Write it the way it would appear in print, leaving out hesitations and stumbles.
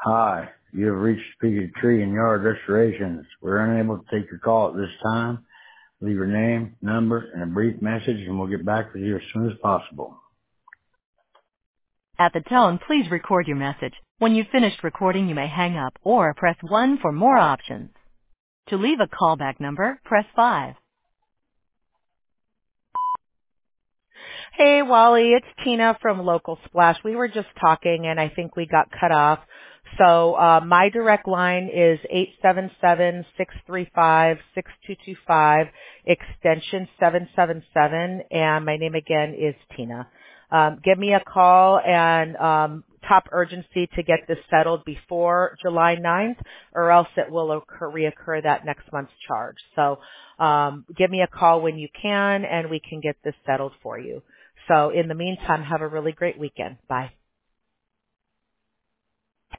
Hi, you have reached Speaker Tree and Yard Restorations. We're unable to take your call at this time. Leave your name, number, and a brief message, and we'll get back with you as soon as possible. At the tone, please record your message. When you've finished recording, you may hang up or press 1 for more options. To leave a callback number, press 5. Hey, Wally, it's Tina from Local Splash. We were just talking, and I think we got cut off. So my direct line is 877-635-6225, extension 777, and my name again is Tina. Give me a call and top urgency to get this settled before July 9th, or else it will reoccur that next month's charge. So give me a call when you can, and we can get this settled for you. So in the meantime, have a really great weekend. Bye.